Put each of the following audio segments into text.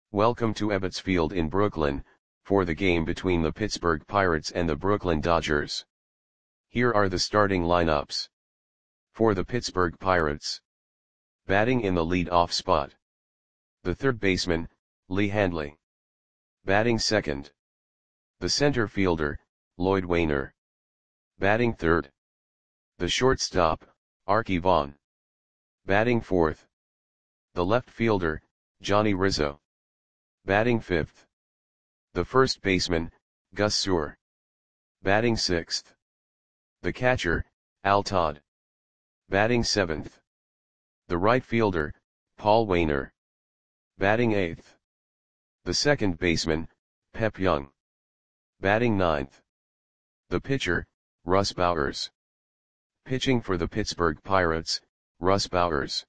Welcome to Ebbets Field in Brooklyn, for the game between the Pittsburgh Pirates and the Brooklyn Dodgers. Here are the starting lineups. For the Pittsburgh Pirates. Batting in the lead-off spot. The third baseman, Lee Handley. Batting second. The center fielder, Lloyd Waner. Batting third. The shortstop, Arky Vaughan. Batting fourth. The left fielder, Johnny Rizzo. Batting fifth. The first baseman, Gus Suhr. Batting sixth. The catcher, Al Todd. Batting seventh. The right fielder, Paul Waner. Batting eighth. The second baseman, Pep Young. Batting ninth. The pitcher, Russ Bowers. Pitching for the Pittsburgh Pirates, Russ Bowers.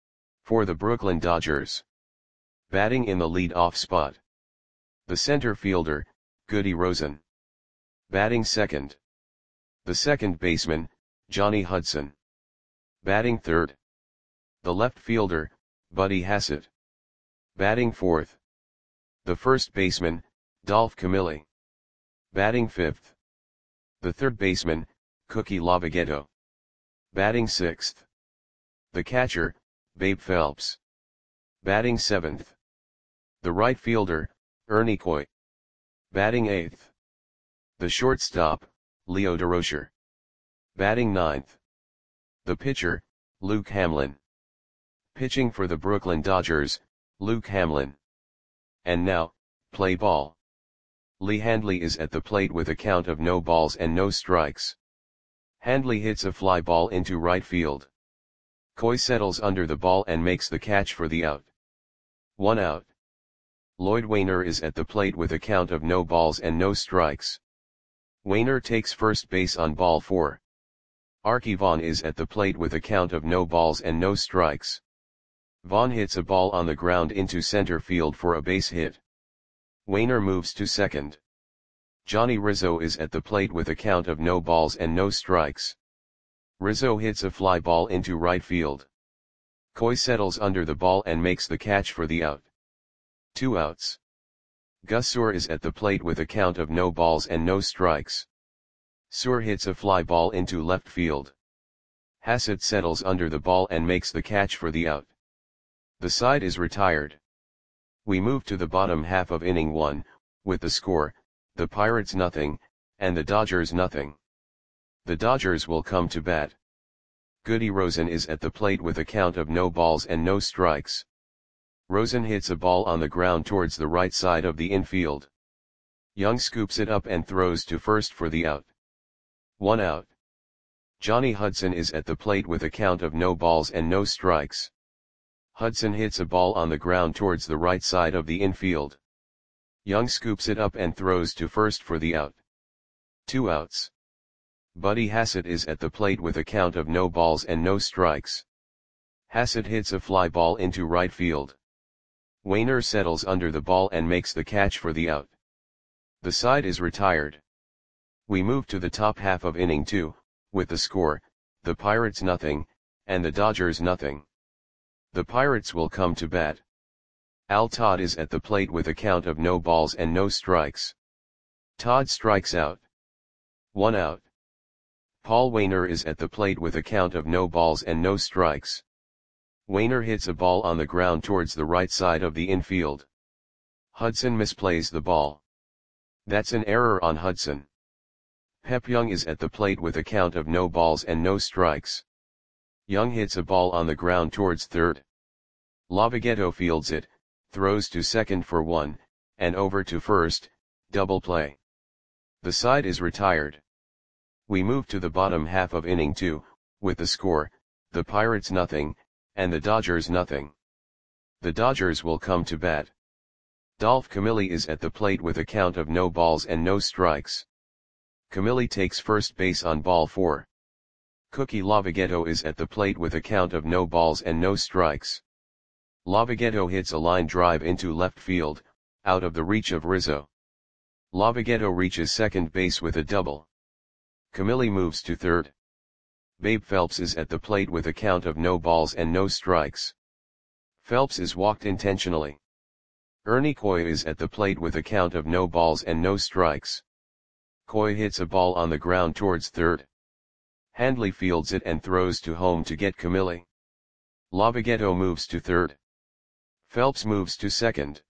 For the Brooklyn Dodgers. Batting in the lead-off spot. The center fielder, Goody Rosen. Batting second. The second baseman, Johnny Hudson. Batting third. The left fielder, Buddy Hassett. Batting fourth. The first baseman, Dolph Camilli. Batting fifth. The third baseman, Cookie Lavagetto. Batting sixth. The catcher, Babe Phelps. Batting seventh. The right fielder, Ernie Coy. Batting eighth. The shortstop, Leo Durocher. Batting ninth. The pitcher, Luke Hamlin. Pitching for the Brooklyn Dodgers, Luke Hamlin. And now, play ball. Lee Handley is at the plate with a count of no balls and no strikes. Handley hits a fly ball into right field. Coy settles under the ball and makes the catch for the out. 1 out. Lloyd Waner is at the plate with a count of no balls and no strikes. Waner takes first base on ball 4. Arky Vaughan is at the plate with a count of no balls and no strikes. Vaughan hits a ball on the ground into center field for a base hit. Waner moves to second. Johnny Rizzo is at the plate with a count of no balls and no strikes. Rizzo hits a fly ball into right field. Coy settles under the ball and makes the catch for the out. 2 outs. Gus Suhr is at the plate with a count of no balls and no strikes. Suhr hits a fly ball into left field. Hassett settles under the ball and makes the catch for the out. The side is retired. We move to the bottom half of inning 1, with the score, the Pirates nothing, and the Dodgers nothing. The Dodgers will come to bat. Goody Rosen is at the plate with a count of no balls and no strikes. Rosen hits a ball on the ground towards the right side of the infield. Young scoops it up and throws to first for the out. 1 out. Johnny Hudson is at the plate with a count of no balls and no strikes. Hudson hits a ball on the ground towards the right side of the infield. Young scoops it up and throws to first for the out. 2 outs. Buddy Hassett is at the plate with a count of no balls and no strikes. Hassett hits a fly ball into right field. Waner settles under the ball and makes the catch for the out. The side is retired. We move to the top half of inning 2, with the score, the Pirates nothing, and the Dodgers nothing. The Pirates will come to bat. Al Todd is at the plate with a count of no balls and no strikes. Todd strikes out. 1 out. Paul Waner is at the plate with a count of no balls and no strikes. Waner hits a ball on the ground towards the right side of the infield. Hudson misplays the ball. That's an error on Hudson. Pep Young is at the plate with a count of no balls and no strikes. Young hits a ball on the ground towards third. Lavagetto fields it, throws to second for 1, and over to first, double play. The side is retired. We move to the bottom half of inning 2, with the score, the Pirates nothing, and the Dodgers nothing. The Dodgers will come to bat. Dolph Camilli is at the plate with a count of no balls and no strikes. Camilli takes first base on ball 4. Cookie Lavagetto is at the plate with a count of no balls and no strikes. Lavagetto hits a line drive into left field, out of the reach of Rizzo. Lavagetto reaches second base with a double. Camilli moves to third. Babe Phelps is at the plate with a count of no balls and no strikes. Phelps is walked intentionally. Ernie Coy is at the plate with a count of no balls and no strikes. Coy hits a ball on the ground towards third. Handley fields it and throws to home to get Camilli. Lavogetto moves to third. Phelps moves to second.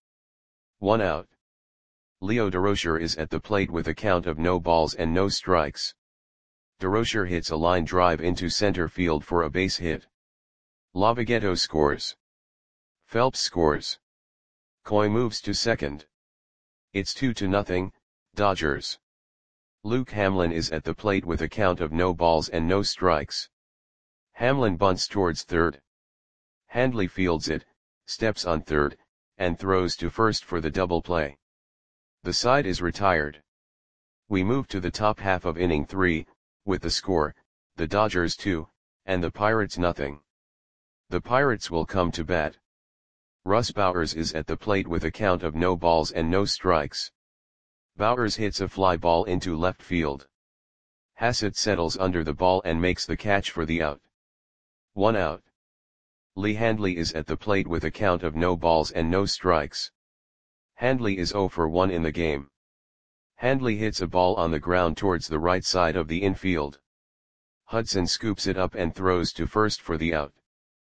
1 out. Leo Durocher is at the plate with a count of no balls and no strikes. Durocher hits a line drive into center field for a base hit. Lavogetto scores. Phelps scores. Coy moves to second. It's 2-0, Dodgers. Luke Hamlin is at the plate with a count of no balls and no strikes. Hamlin bunts towards third. Handley fields it, steps on third, and throws to first for the double play. The side is retired. We move to the top half of inning 3, with the score, the Dodgers 2, and the Pirates nothing. The Pirates will come to bat. Russ Bowers is at the plate with a count of no balls and no strikes. Bowers hits a fly ball into left field. Hassett settles under the ball and makes the catch for the out. 1 out. Lee Handley is at the plate with a count of no balls and no strikes. Handley is 0 for 1 in the game. Handley hits a ball on the ground towards the right side of the infield. Hudson scoops it up and throws to first for the out.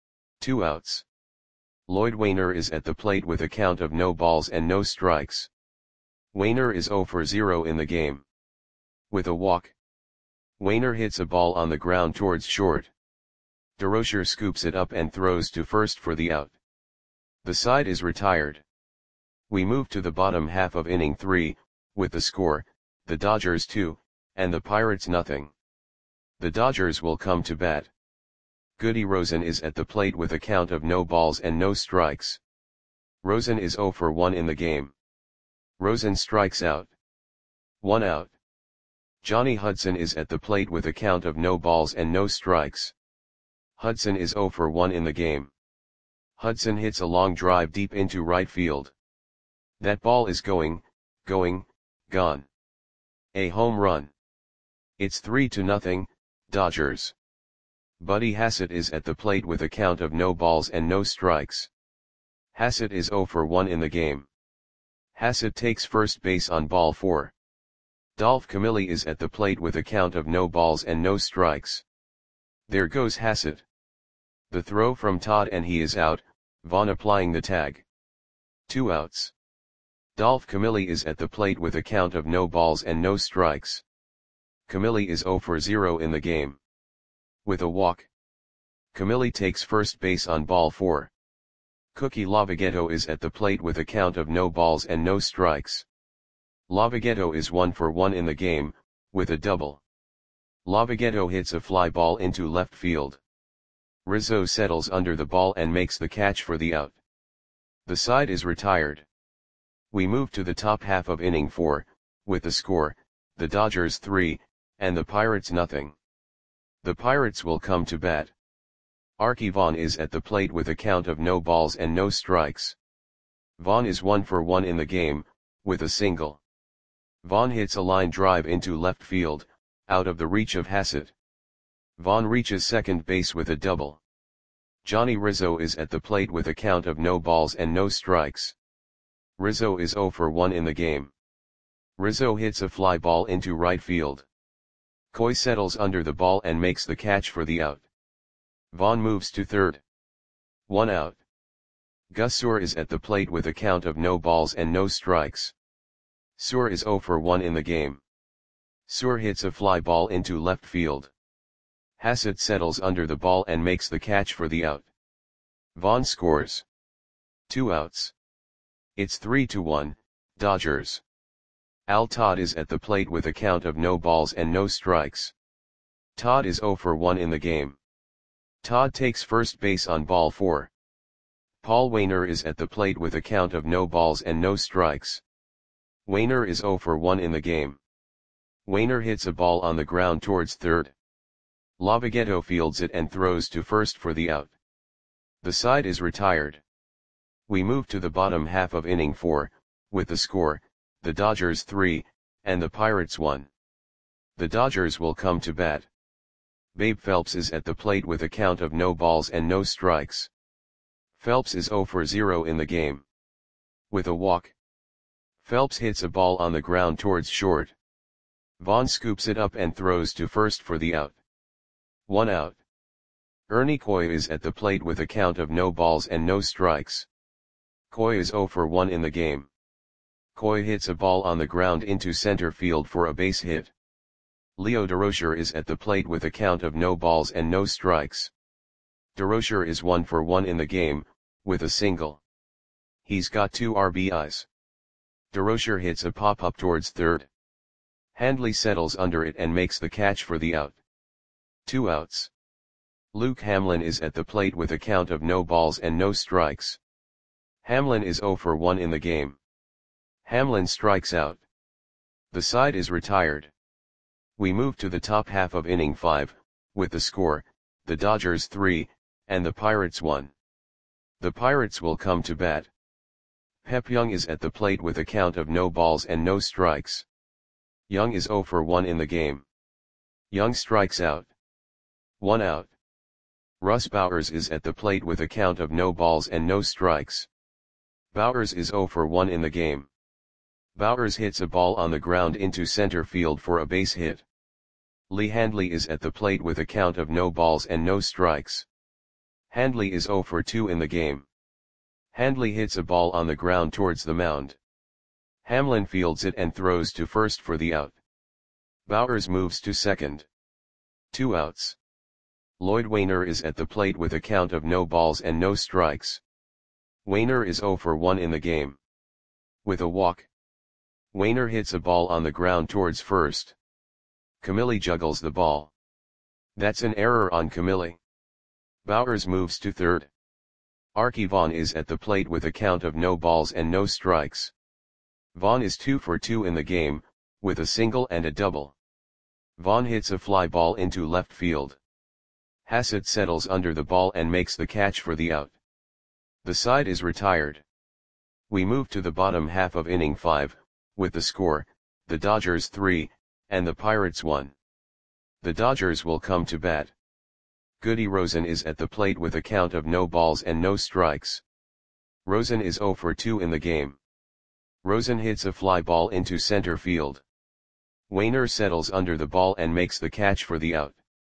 2 outs. Lloyd Wainer is at the plate with a count of no balls and no strikes. Wainer is 0 for 0 in the game. With a walk. Wainer hits a ball on the ground towards short. Durocher scoops it up and throws to first for the out. The side is retired. We move to the bottom half of inning 3, with the score, the Dodgers 2, and the Pirates nothing. The Dodgers will come to bat. Goody Rosen is at the plate with a count of no balls and no strikes. Rosen is 0 for 1 in the game. Rosen strikes out. 1 out. Johnny Hudson is at the plate with a count of no balls and no strikes. Hudson is 0 for 1 in the game. Hudson hits a long drive deep into right field. That ball is gone. A home run. It's 3-0, Dodgers. Buddy Hassett is at the plate with a count of no balls and no strikes. Hassett is 0 for 1 in the game. Hassett takes first base on ball 4. Dolph Camilli is at the plate with a count of no balls and no strikes. There goes Hassett. The throw from Todd and he is out, Vaughn applying the tag. 2 outs. Dolph Camilli is at the plate with a count of no balls and no strikes. Camilli is 0 for 0 in the game. With a walk. Camilli takes first base on ball 4. Cookie Lavogetto is at the plate with a count of no balls and no strikes. Lavogetto is 1 for 1 in the game, with a double. Lavogetto hits a fly ball into left field. Rizzo settles under the ball and makes the catch for the out. The side is retired. We move to the top half of inning 4, with the score, the Dodgers 3, and the Pirates nothing. The Pirates will come to bat. Archie Vaughn is at the plate with a count of no balls and no strikes. Vaughn is 1 for 1 in the game, with a single. Vaughn hits a line drive into left field, out of the reach of Hassett. Vaughn reaches second base with a double. Johnny Rizzo is at the plate with a count of no balls and no strikes. Rizzo is 0 for 1 in the game. Rizzo hits a fly ball into right field. Coy settles under the ball and makes the catch for the out. Vaughn moves to third. 1 out. Gus Suhr is at the plate with a count of no balls and no strikes. Suhr is 0 for 1 in the game. Suhr hits a fly ball into left field. Hassett settles under the ball and makes the catch for the out. Vaughn scores. 2 outs. It's 3-1, Dodgers. Al Todd is at the plate with a count of no balls and no strikes. Todd is 0 for 1 in the game. Todd takes first base on ball 4. Paul Wainer is at the plate with a count of no balls and no strikes. Wainer is 0 for 1 in the game. Wainer hits a ball on the ground towards third. Lavogetto fields it and throws to first for the out. The side is retired. We move to the bottom half of inning 4, with the score, the Dodgers 3, and the Pirates 1. The Dodgers will come to bat. Babe Phelps is at the plate with a count of no balls and no strikes. Phelps is 0 for 0 in the game. With a walk. Phelps hits a ball on the ground towards short. Vaughn scoops it up and throws to first for the out. 1 out. Ernie Coy is at the plate with a count of no balls and no strikes. Coy is 0 for 1 in the game. Coy hits a ball on the ground into center field for a base hit. Leo Durocher is at the plate with a count of no balls and no strikes. Durocher is 1 for 1 in the game, with a single. He's got 2 RBIs. Durocher hits a pop-up towards third. Handley settles under it and makes the catch for the out. 2 outs. Luke Hamlin is at the plate with a count of no balls and no strikes. Hamlin is 0 for 1 in the game. Hamlin strikes out. The side is retired. We move to the top half of inning 5, with the score, the Dodgers 3, and the Pirates 1. The Pirates will come to bat. Pep Young is at the plate with a count of no balls and no strikes. Young is 0 for 1 in the game. Young strikes out. 1 out. Russ Bowers is at the plate with a count of no balls and no strikes. Bowers is 0 for 1 in the game. Bowers hits a ball on the ground into center field for a base hit. Lee Handley is at the plate with a count of no balls and no strikes. Handley is 0 for 2 in the game. Handley hits a ball on the ground towards the mound. Hamlin fields it and throws to first for the out. Bowers moves to second. 2 outs. Lloyd Wainer is at the plate with a count of no balls and no strikes. Wainer is 0 for 1 in the game. With a walk. Wainer hits a ball on the ground towards first. Camilli juggles the ball. That's an error on Camilli. Bowers moves to third. Arky Vaughan is at the plate with a count of no balls and no strikes. Vaughan is 2 for 2 in the game, with a single and a double. Vaughan hits a fly ball into left field. Hassett settles under the ball and makes the catch for the out. The side is retired. We move to the bottom half of inning 5, with the score, the Dodgers 3, and the Pirates 1. The Dodgers will come to bat. Goody Rosen is at the plate with a count of no balls and no strikes. Rosen is 0 for 2 in the game. Rosen hits a fly ball into center field. Wainer settles under the ball and makes the catch for the out.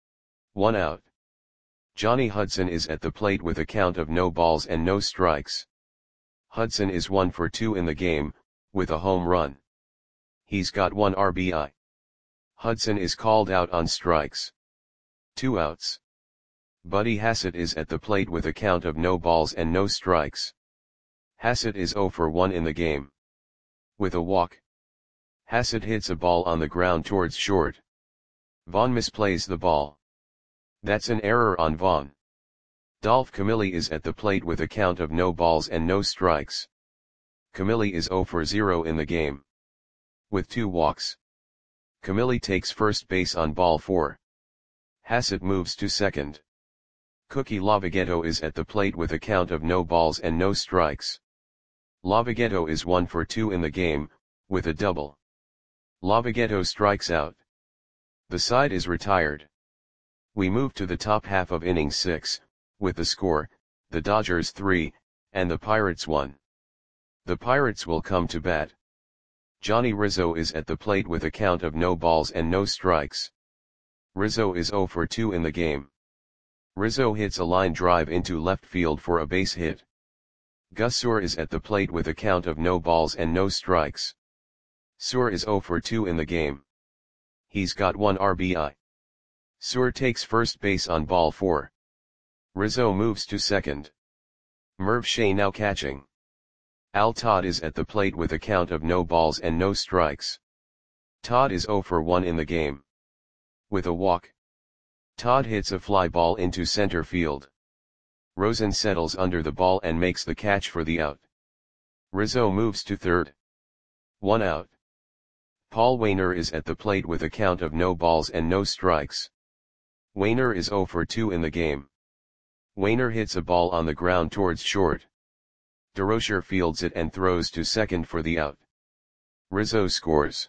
1 out. Johnny Hudson is at the plate with a count of no balls and no strikes. Hudson is 1 for 2 in the game, with a home run. He's got 1 RBI. Hudson is called out on strikes. 2 outs. Buddy Hassett is at the plate with a count of no balls and no strikes. Hassett is 0 for 1 in the game. With a walk. Hassett hits a ball on the ground towards short. Vaughn misplays the ball. That's an error on Vaughn. Dolph Camilli is at the plate with a count of no balls and no strikes. Camilli is 0 for 0 in the game. With 2 walks. Camilli takes first base on ball 4. Hassett moves to second. Cookie Lavagetto is at the plate with a count of no balls and no strikes. Lavagetto is 1 for 2 in the game, with a double. Lavagetto strikes out. The side is retired. We move to the top half of inning 6, with the score, the Dodgers 3, and the Pirates 1. The Pirates will come to bat. Johnny Rizzo is at the plate with a count of no balls and no strikes. Rizzo is 0 for 2 in the game. Rizzo hits a line drive into left field for a base hit. Gus Suhr is at the plate with a count of no balls and no strikes. Suhr is 0 for 2 in the game. He's got 1 RBI. Suhr takes first base on ball 4. Rizzo moves to second. Merv Shea now catching. Al Todd is at the plate with a count of no balls and no strikes. Todd is 0 for 1 in the game. With a walk. Todd hits a fly ball into center field. Rosen settles under the ball and makes the catch for the out. Rizzo moves to third. 1 out. Paul Wainer is at the plate with a count of no balls and no strikes. Wainer is 0 for 2 in the game. Wainer hits a ball on the ground towards short. Durocher fields it and throws to second for the out. Rizzo scores.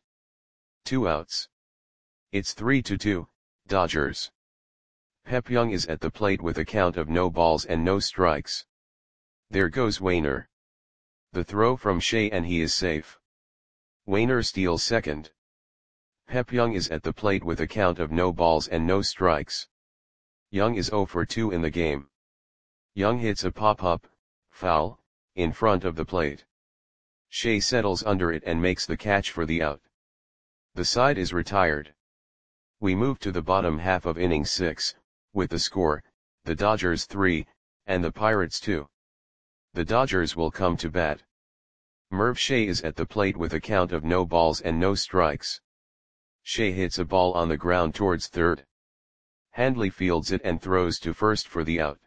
2 outs. It's 3-2, Dodgers. Pep Young is at the plate with a count of no balls and no strikes. There goes Wainer. The throw from Shea and he is safe. Wayner steals second. Pep Young is at the plate with a count of no balls and no strikes. Young is 0 for 2 in the game. Young hits a pop-up, foul, in front of the plate. Shea settles under it and makes the catch for the out. The side is retired. We move to the bottom half of inning 6, with the score, the Dodgers 3, and the Pirates 2. The Dodgers will come to bat. Merv Shea is at the plate with a count of no balls and no strikes. Shea hits a ball on the ground towards third. Handley fields it and throws to first for the out.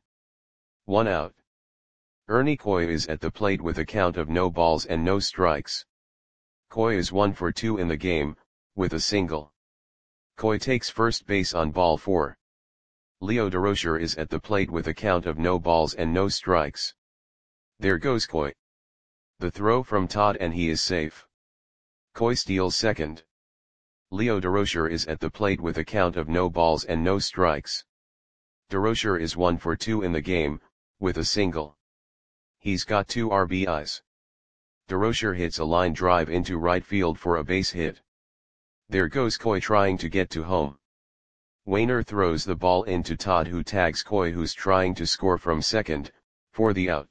1 out. Ernie Coy is at the plate with a count of no balls and no strikes. Coy is 1 for 2 in the game, with a single. Coy takes first base on ball 4. Leo Durocher is at the plate with a count of no balls and no strikes. There goes Coy. The throw from Todd and he is safe. Coy steals second. Leo Durocher is at the plate with a count of no balls and no strikes. Durocher is 1 for 2 in the game, with a single. He's got 2 RBIs. Durocher hits a line drive into right field for a base hit. There goes Coy trying to get to home. Wayner throws the ball into Todd, who tags Coy, who's trying to score from second, for the out.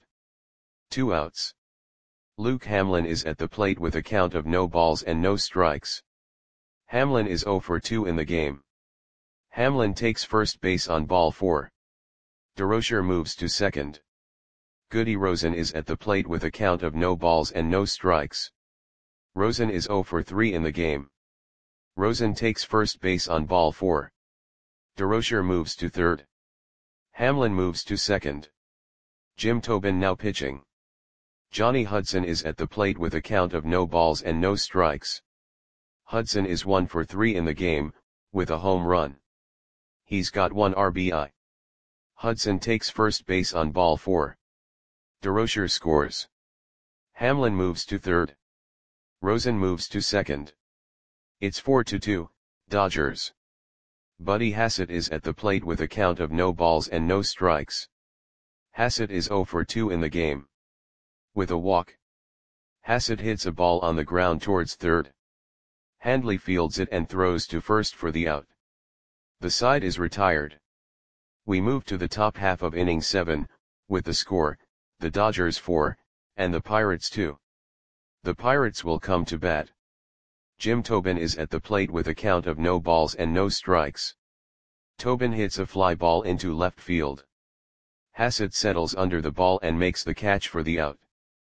2 outs. Luke Hamlin is at the plate with a count of no balls and no strikes. Hamlin is 0 for 2 in the game. Hamlin takes first base on ball 4. Durocher moves to second. Goody Rosen is at the plate with a count of no balls and no strikes. Rosen is 0 for 3 in the game. Rosen takes first base on ball 4. Durocher moves to third. Hamlin moves to second. Jim Tobin now pitching. Johnny Hudson is at the plate with a count of no balls and no strikes. Hudson is 1 for 3 in the game, with a home run. He's got 1 RBI. Hudson takes first base on ball 4. Durocher scores. Hamlin moves to third. Rosen moves to second. It's 4-2, Dodgers. Buddy Hassett is at the plate with a count of no balls and no strikes. Hassett is 0 for 2 in the game. With a walk. Hassett hits a ball on the ground towards third. Handley fields it and throws to first for the out. The side is retired. We move to the top half of inning 7, with the score, the Dodgers 4, and the Pirates 2. The Pirates will come to bat. Jim Tobin is at the plate with a count of no balls and no strikes. Tobin hits a fly ball into left field. Hassett settles under the ball and makes the catch for the out.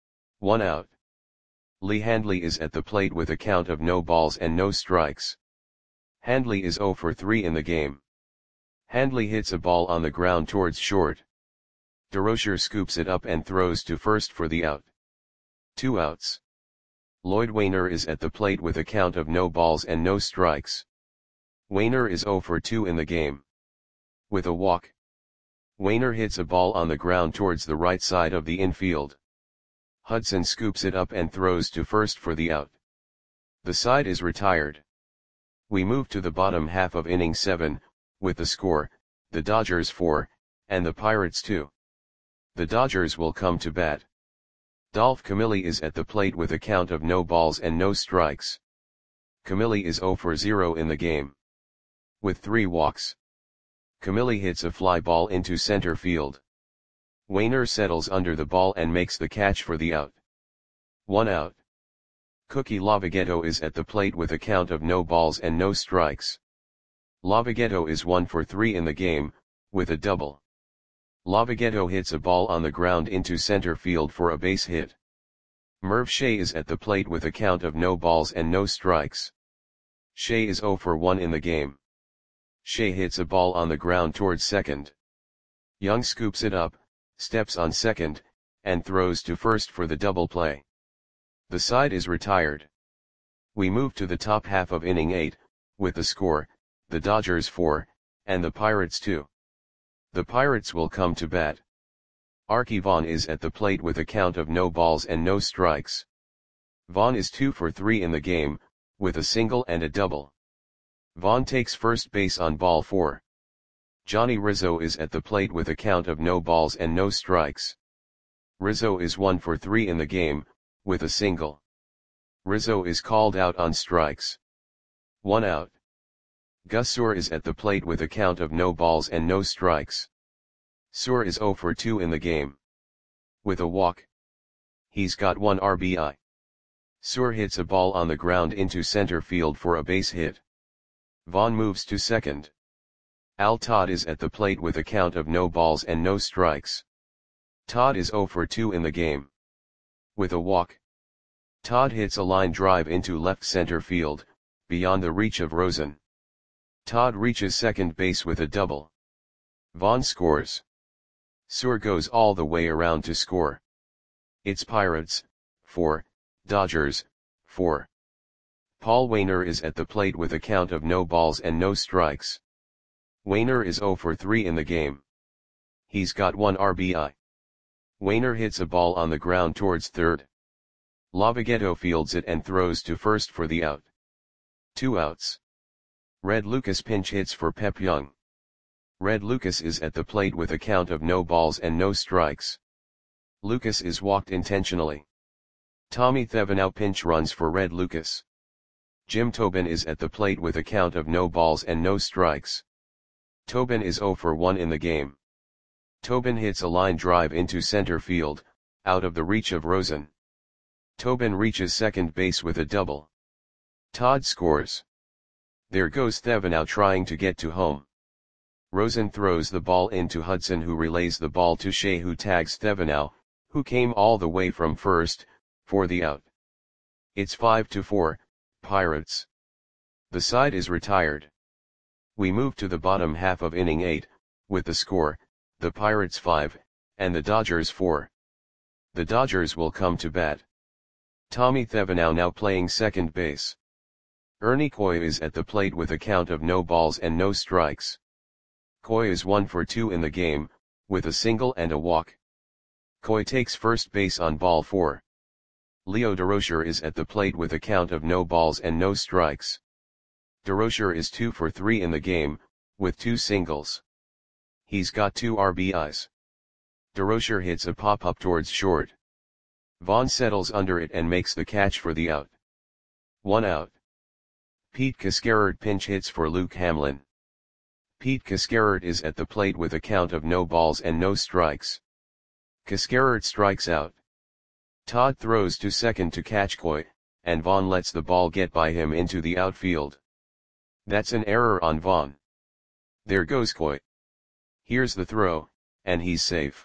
1 out. Lee Handley is at the plate with a count of no balls and no strikes. Handley is 0 for 3 in the game. Handley hits a ball on the ground towards short. Durocher scoops it up and throws to first for the out. 2 outs. Lloyd Wayner is at the plate with a count of no balls and no strikes. Wayner is 0 for 2 in the game. With a walk. Wayner hits a ball on the ground towards the right side of the infield. Hudson scoops it up and throws to first for the out. The side is retired. We move to the bottom half of inning 7, with the score, the Dodgers 4, and the Pirates 2. The Dodgers will come to bat. Dolph Camilli is at the plate with a count of no balls and no strikes. Camilli is 0 for 0 in the game. With 3 walks. Camilli hits a fly ball into center field. Wayner settles under the ball and makes the catch for the out. 1 out. Cookie Lavagetto is at the plate with a count of no balls and no strikes. Lavagetto is 1 for 3 in the game, with a double. Lavagetto hits a ball on the ground into center field for a base hit. Merv Shea is at the plate with a count of no balls and no strikes. Shea is 0 for 1 in the game. Shea hits a ball on the ground towards second. Young scoops it up, steps on second, and throws to first for the double play. The side is retired. We move to the top half of inning 8, with the score, the Dodgers 4, and the Pirates 2. The Pirates will come to bat. Archie Vaughn is at the plate with a count of no balls and no strikes. Vaughn is 2 for 3 in the game, with a single and a double. Vaughn takes first base on ball 4. Johnny Rizzo is at the plate with a count of no balls and no strikes. Rizzo is 1 for 3 in the game, with a single. Rizzo is called out on strikes. 1 out. Gus Suhr is at the plate with a count of no balls and no strikes. Suhr is 0 for 2 in the game. With a walk. He's got 1 RBI. Suhr hits a ball on the ground into center field for a base hit. Vaughn moves to second. Al Todd is at the plate with a count of no balls and no strikes. Todd is 0 for 2 in the game. With a walk. Todd hits a line drive into left center field, beyond the reach of Rosen. Todd reaches second base with a double. Vaughn scores. Suhr goes all the way around to score. It's Pirates, 4, Dodgers, 4. Paul Waner is at the plate with a count of no balls and no strikes. Waner is 0 for 3 in the game. He's got 1 RBI. Waner hits a ball on the ground towards third. Lavagetto fields it and throws to first for the out. 2 outs. Red Lucas pinch hits for Pep Young. Red Lucas is at the plate with a count of no balls and no strikes. Lucas is walked intentionally. Tommy Thevenot pinch runs for Red Lucas. Jim Tobin is at the plate with a count of no balls and no strikes. Tobin is 0 for 1 in the game. Tobin hits a line drive into center field, out of the reach of Rosen. Tobin reaches second base with a double. Todd scores. There goes Thevenot trying to get to home. Rosen throws the ball into Hudson, who relays the ball to Shea, who tags Thevenot, who came all the way from first, for the out. It's 5-4, Pirates. The side is retired. We move to the bottom half of inning 8, with the score, the Pirates 5, and the Dodgers 4. The Dodgers will come to bat. Tommy Thevenot now playing second base. Ernie Coy is at the plate with a count of no balls and no strikes. Coy is 1 for 2 in the game, with a single and a walk. Coy takes first base on ball 4. Leo Durocher is at the plate with a count of no balls and no strikes. Durocher is 2 for 3 in the game, with 2 singles. He's got 2 RBIs. Durocher hits a pop-up towards short. Vaughn settles under it and makes the catch for the out. 1 out. Pete Cascarert pinch hits for Luke Hamlin. Pete Cascarert is at the plate with a count of no balls and no strikes. Cascarert strikes out. Todd throws to second to catch Coy, and Vaughn lets the ball get by him into the outfield. That's an error on Vaughn. There goes Coy. Here's the throw, and he's safe.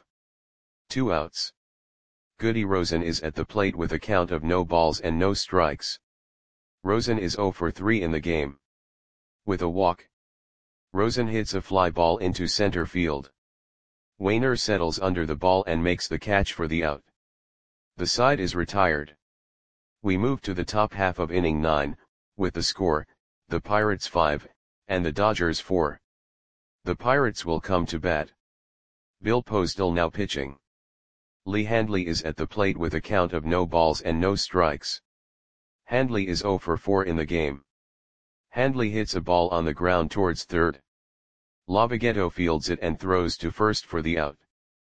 2 outs. Goody Rosen is at the plate with a count of no balls and no strikes. Rosen is 0 for 3 in the game. With a walk. Rosen hits a fly ball into center field. Waner settles under the ball and makes the catch for the out. The side is retired. We move to the top half of inning 9, with the score, the Pirates 5, and the Dodgers 4. The Pirates will come to bat. Bill Postal now pitching. Lee Handley is at the plate with a count of no balls and no strikes. Handley is 0 for 4 in the game. Handley hits a ball on the ground towards third. Lavagetto fields it and throws to first for the out.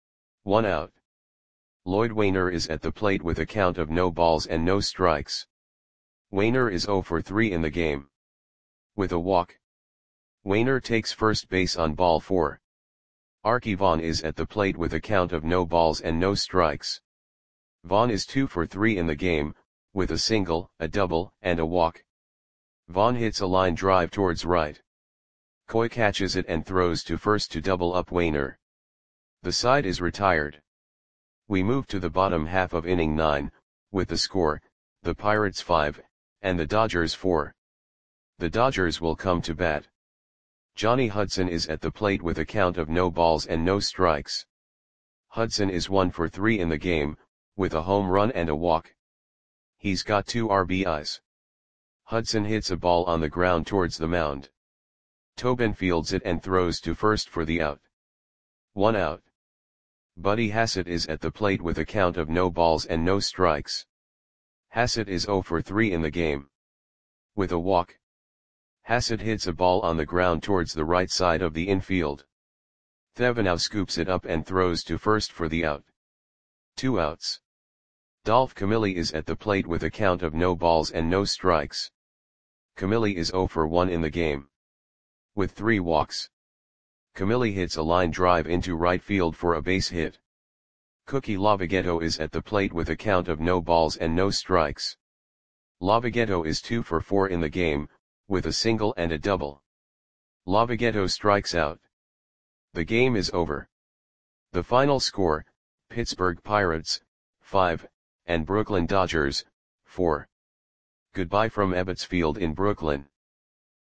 1 out. Lloyd Waner is at the plate with a count of no balls and no strikes. Waner is 0 for 3 in the game. With a walk. Waner takes first base on ball 4. Arky Vaughan is at the plate with a count of no balls and no strikes. Vaughan is 2 for 3 in the game, with a single, a double, and a walk. Vaughan hits a line drive towards right. Coy catches it and throws to first to double up Waner. The side is retired. We move to the bottom half of inning 9, with the score, the Pirates 5, and the Dodgers 4. The Dodgers will come to bat. Johnny Hudson is at the plate with a count of no balls and no strikes. Hudson is 1 for 3 in the game, with a home run and a walk. He's got 2 RBIs. Hudson hits a ball on the ground towards the mound. Tobin fields it and throws to first for the out. 1 out. Buddy Hassett is at the plate with a count of no balls and no strikes. Hassett is 0 for 3 in the game. With a walk. Hassett hits a ball on the ground towards the right side of the infield. Thevenot scoops it up and throws to first for the out. 2 outs. Dolph Camilli is at the plate with a count of no balls and no strikes. Camilli is 0 for 1 in the game, with 3 walks. Camilli hits a line drive into right field for a base hit. Cookie Lavogetto is at the plate with a count of no balls and no strikes. Lavogetto is 2 for 4 in the game, with a single and a double. Lavogetto strikes out. The game is over. The final score, Pittsburgh Pirates, 5, and Brooklyn Dodgers, 4. Goodbye from Ebbets Field in Brooklyn.